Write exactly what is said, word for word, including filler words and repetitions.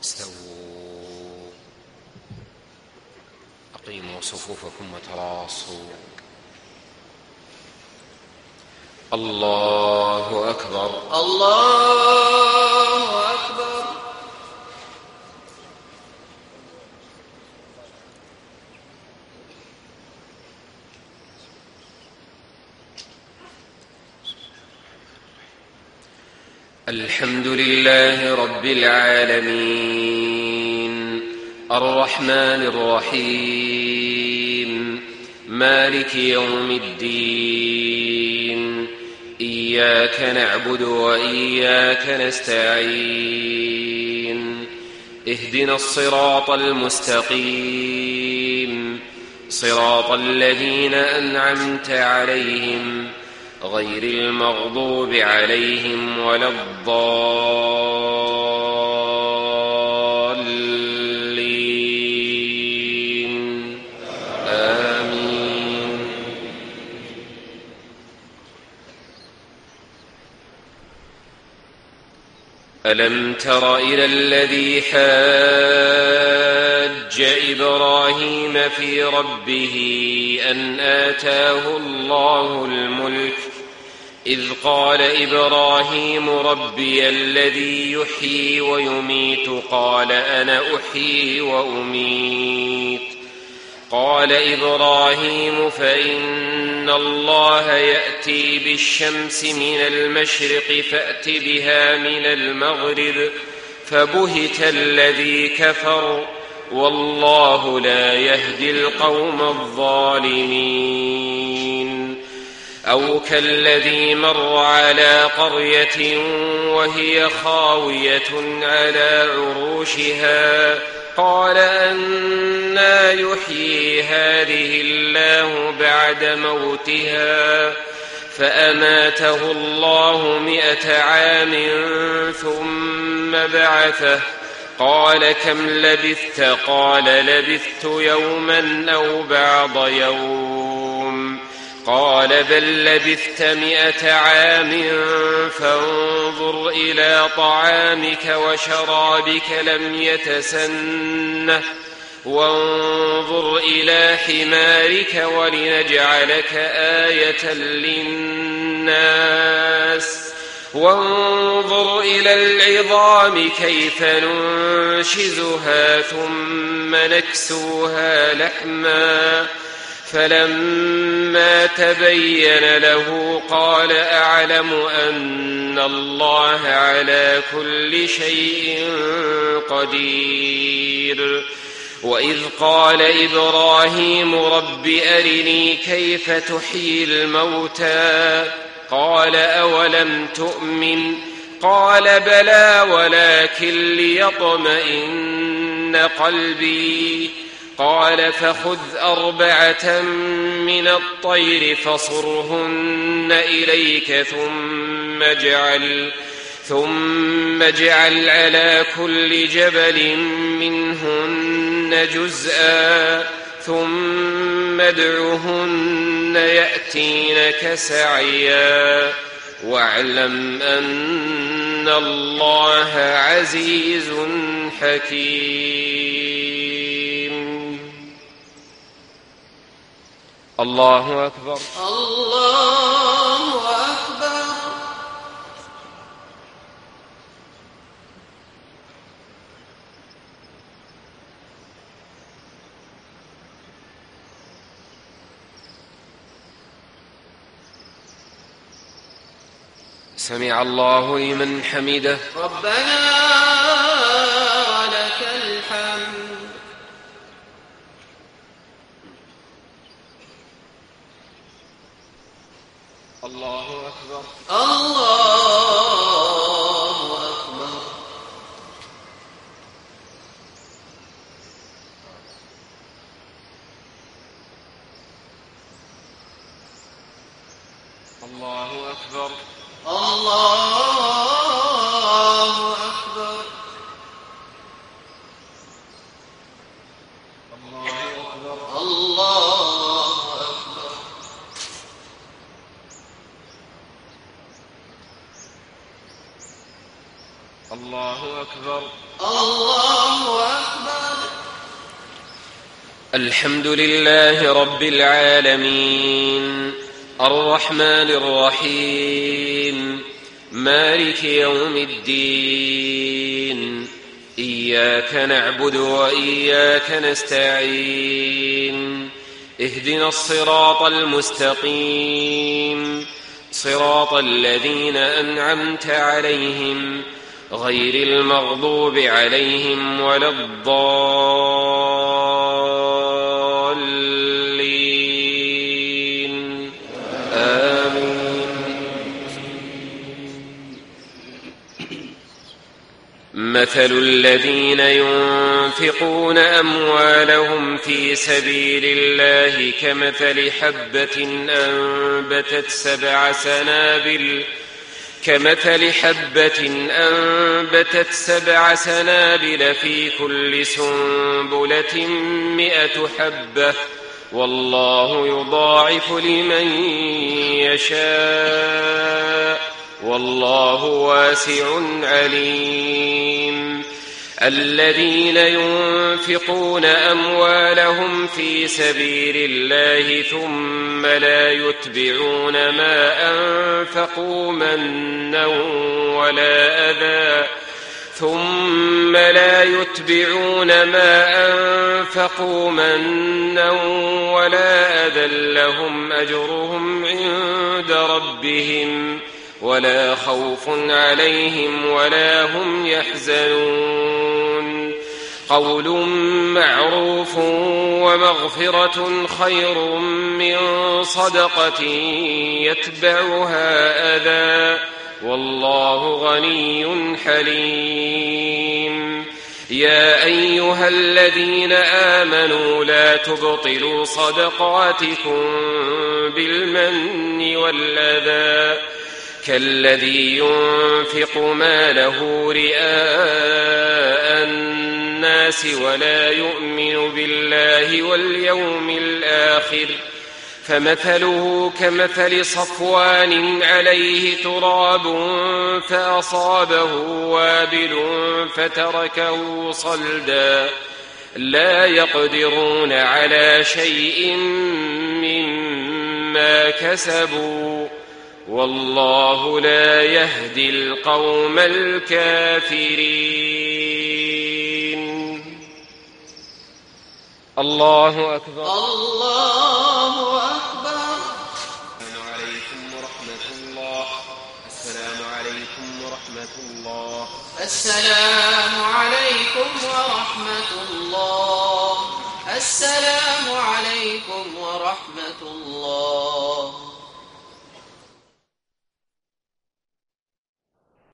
استووا أقيموا صفوفكم وتراصوا. الله أكبر الله أكبر. الحمد لله رب العالمين الرحمن الرحيم مالك يوم الدين إياك نعبد وإياك نستعين اهدنا الصراط المستقيم صراط الذين أنعمت عليهم غير المغضوب عليهم ولا الضالين آمين. ألم تر إلى الذي حاج إبراهيم في ربه أن آتاه الله الملك إذ قال إبراهيم ربي الذي يحيي ويميت قال أنا أحيي وأميت قال إبراهيم فإن الله يأتي بالشمس من المشرق فأت بها من المغرب فبهت الذي كفر والله لا يهدي القوم الظالمين. أو كالذي مر على قرية وهي خاوية على عروشها قال أنى يحيي هذه الله بعد موتها فأماته الله مئة عام ثم بعثه قال كم لبثت قال لبثت يوما أو بعض يوم قال بل لبثت مئة عام فانظر إلى طعامك وشرابك لم يتسنه وانظر إلى حمارك ولنجعلك آية للناس وانظر إلى العظام كيف ننشزها ثم نكسوها لحما فلما تبين له قال أعلم أن الله على كل شيء قدير. وإذ قال إبراهيم رب أرني كيف تحيي الموتى قال أولم تؤمن قال بلى ولكن ليطمئن قلبي قال فخذ أربعة من الطير فصرهن إليك ثم اجعل ثم اجعل على كل جبل منهن جزءا ثم ادعهن يأتينك سعيا واعلم أن الله عزيز حكيم. الله أكبر الله أكبر. سمع الله لمن حمده ربنا ولك الحمد. الله أكبر الله أكبر. الله أكبر الله أكبر. الله أكبر الله أكبر. الله الله أكبر. الله أكبر. الحمد لله رب العالمين الرحمن الرحيم مالك يوم الدين إياك نعبد وإياك نستعين اهدنا الصراط المستقيم صراط الذين أنعمت عليهم غير المغضوب عليهم ولا الضالين آمين. مثل الذين ينفقون أموالهم في سبيل الله كمثل حبة أنبتت سبع سنابل كمثل حبة أنبتت سبع سنابل في كل سنبلة مئة حبة والله يضاعف لمن يشاء والله واسع عليم. الذين ينفقون أموالهم في سبيل الله ثم لا يتبعون ما أنفقوا منا ولا أذى ثم لا يتبعون ما أنفقوا منا ولا أذى لهم أجرهم عند ربهم ولا خوف عليهم ولا هم يحزنون. قول معروف ومغفرة خير من صدقة يتبعها أذى والله غني حليم. يا أيها الذين آمنوا لا تبطلوا صدقاتكم بالمن والأذى كالذي ينفق ماله رئاء الناس ولا يؤمن بالله واليوم الآخر فمثله كمثل صفوان عليه تراب فأصابه وابل فتركه صلدا لا يقدرون على شيء مما كسبوا والله لا يهدي القوم الكافرين. الله أكبر. الله أكبر. السلام عليكم ورحمة الله. السلام عليكم ورحمة الله. السلام عليكم ورحمة الله. السلام عليكم ورحمة الله.